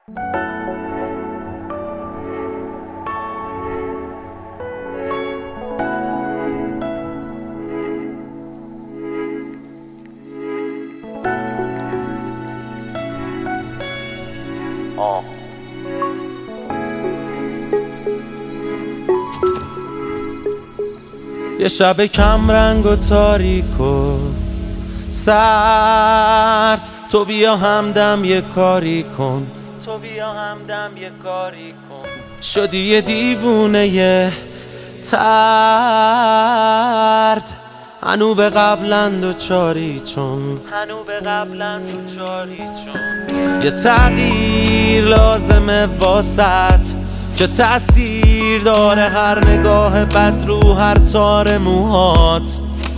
یه شب کم رنگ و تاریک و سرد، تو بیا همدم یه کاری کن، تو بیا همدم یه کاری کن. شدی یه دیوونه یه ترد، هنو به قبلند و چاری چون، هنو به قبلند و چاری چون. یه تغییر لازمه واسط که تأثیر داره هر نگاه بد رو هر تار موهات.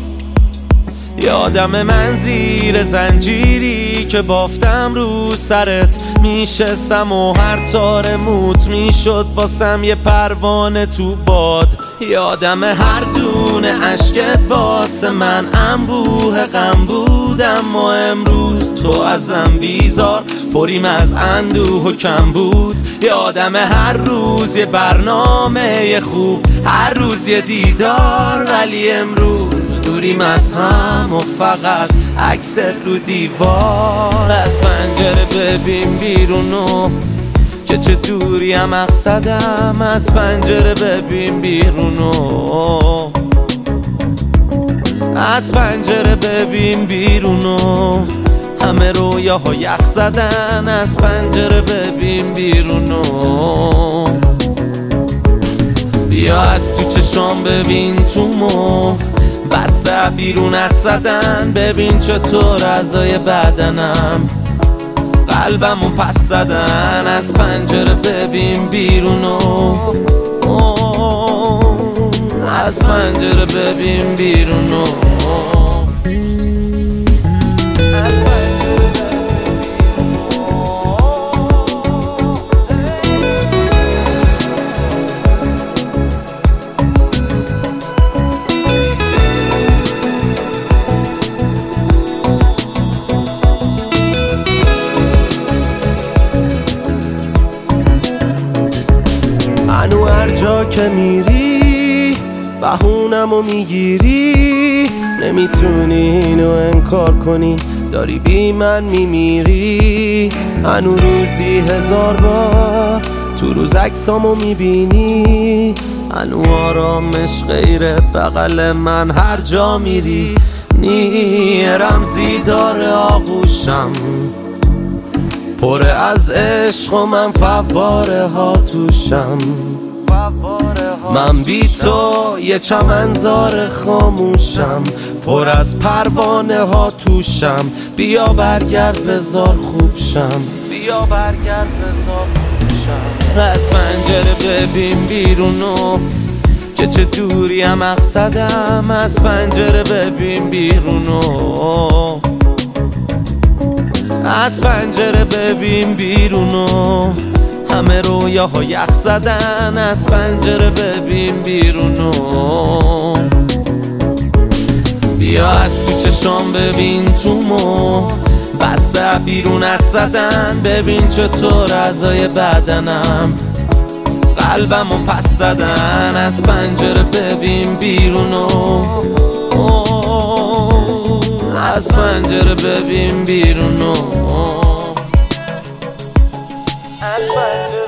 یادم من زیر زنجیری که بافتم رو سرت میشستم و هر تار موت میشد واسم یه پروانه تو باد. یادم هر دونه عشقت واسه من انبوه غم بود، اما امروز تو ازم بیزار پریم از اندوه و کم بود. یادم هر روز یه برنامه خوب، هر روز یه دیدار، ولی امروز دوریم از هم و فقط عکست رو دیوار. از پنجره ببین بیرونو که چه دوری هم مقصدم، از پنجره ببین بیرونو، از پنجره ببین بیرونو. همه رویاها یخ زدن، از پنجره ببین بیرونو. بیا از تو چشام ببین تو مو، بسته بیرونت زدن. ببین چطور اعضای بدنم قلبمو پس زدن، از پنجره ببین بیرونو، از پنجره ببین بیرونو. هنو هر جا که میری بهونمو میگیری، نمیتونی اینو انکار کنی، داری بی من میمیری. هنو روزی 1000 بار تو روز عکسامو میبینی، هنو آرامش غیر بغل من هر جا میری. رمزی داره آغوشم پر از عشق و من فواره ها توشم. من بی تو یه چمنزار خاموشم پر از پروانه ها توشم. بیا برگرد بذار خوب شم، بیا برگرد بذار خوب شم. از پنجره ببین بیرونو که چه دوری هم مقصدم، از پنجره ببین بیرونو، از پنجره ببین بیرونو. همه رویاها یخ زدن، از پنجره ببین بیرونو. بیا از تو چشام ببین تو مو، بسته بیرونت زدن. ببین چطور اعضای بدنم قلبمو پس زدن، از پنجره ببین بیرونو، از پنجره ببین بیرونو، از پنجره